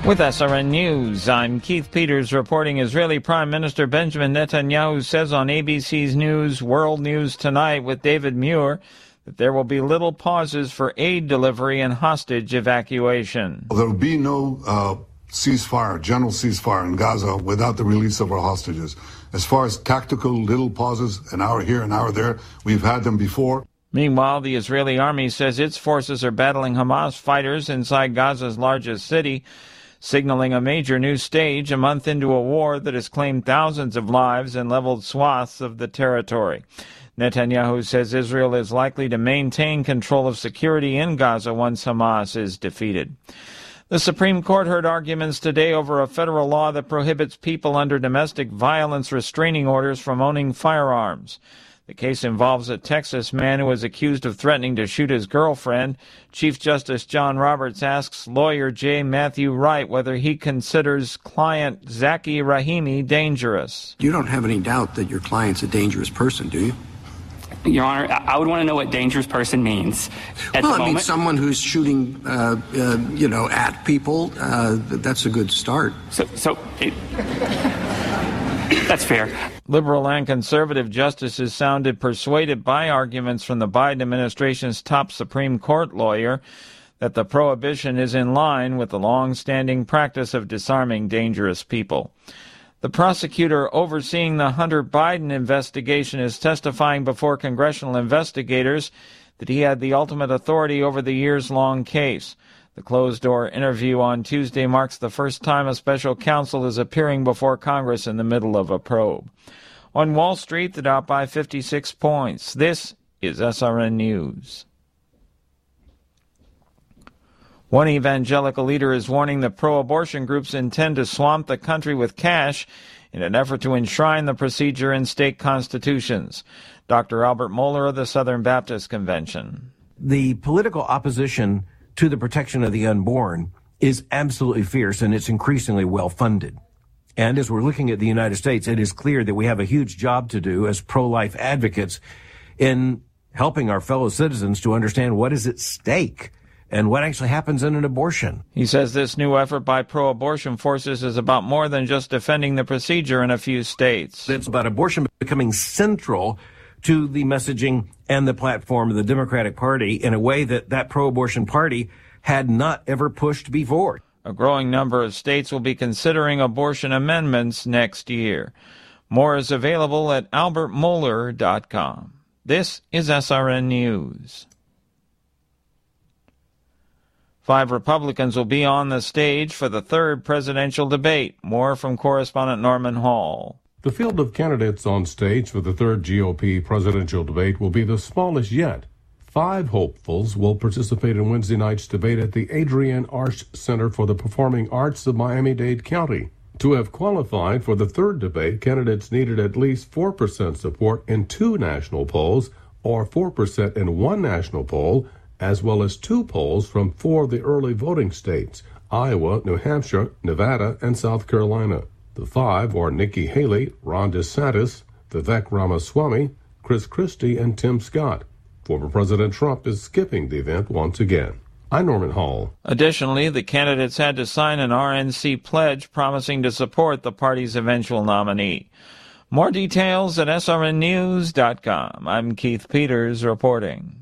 With SRN News, I'm Keith Peters reporting. Israeli Prime Minister Benjamin Netanyahu says on ABC's News World News Tonight with David Muir that there will be little pauses for aid delivery and hostage evacuation. There will be no ceasefire, general ceasefire in Gaza without the release of our hostages. As far as tactical little pauses, an hour here, an hour there, we've had them before. Meanwhile, the Israeli army says its forces are battling Hamas fighters inside Gaza's largest city, signaling a major new stage a month into a war that has claimed thousands of lives and leveled swaths of the territory. Netanyahu says Israel is likely to maintain control of security in Gaza once Hamas is defeated. The Supreme Court heard arguments today over a federal law that prohibits people under domestic violence restraining orders from owning firearms. The case involves a Texas man who was accused of threatening to shoot his girlfriend. Chief Justice John Roberts asks lawyer J. Matthew Wright whether he considers client Zaki Rahimi dangerous. You don't have any doubt that your client's a dangerous person, do you? Your Honor, I would want to know what dangerous person means. I mean someone who's shooting, at people. That's a good start. That's fair. Liberal and conservative justices sounded persuaded by arguments from the Biden administration's top Supreme Court lawyer that the prohibition is in line with the long-standing practice of disarming dangerous people. The prosecutor overseeing the Hunter Biden investigation is testifying before congressional investigators that he had the ultimate authority over the years-long case. The closed-door interview on Tuesday marks the first time a special counsel is appearing before Congress in the middle of a probe. On Wall Street, the Dow by 56 points. This is SRN News. One evangelical leader is warning that pro-abortion groups intend to swamp the country with cash in an effort to enshrine the procedure in state constitutions. Dr. Albert Mohler of the Southern Baptist Convention. The political opposition to the protection of the unborn is absolutely fierce, and it's increasingly well-funded. And as we're looking at the United States, it is clear that we have a huge job to do as pro-life advocates in helping our fellow citizens to understand what is at stake and what actually happens in an abortion. He says this new effort by pro-abortion forces is about more than just defending the procedure in a few states. It's about abortion becoming central to the messaging and the platform of the Democratic Party in a way that pro-abortion party had not ever pushed before. A growing number of states will be considering abortion amendments next year. More is available at albertmohler.com. This is SRN News. 5 Republicans will be on the stage for the third presidential debate. More from correspondent Norman Hall. The field of candidates on stage for the third GOP presidential debate will be the smallest yet. 5 hopefuls will participate in Wednesday night's debate at the Adrienne Arch Center for the Performing Arts of Miami-Dade County. To have qualified for the third debate, candidates needed at least 4% support in 2 national polls or 4% in 1 national poll, as well as 2 polls from 4 of the early voting states, Iowa, New Hampshire, Nevada, and South Carolina. The 5 are Nikki Haley, Ron DeSantis, Vivek Ramaswamy, Chris Christie, and Tim Scott. Former President Trump is skipping the event once again. I'm Norman Hall. Additionally, the candidates had to sign an RNC pledge promising to support the party's eventual nominee. More details at srnnews.com. I'm Keith Peters reporting.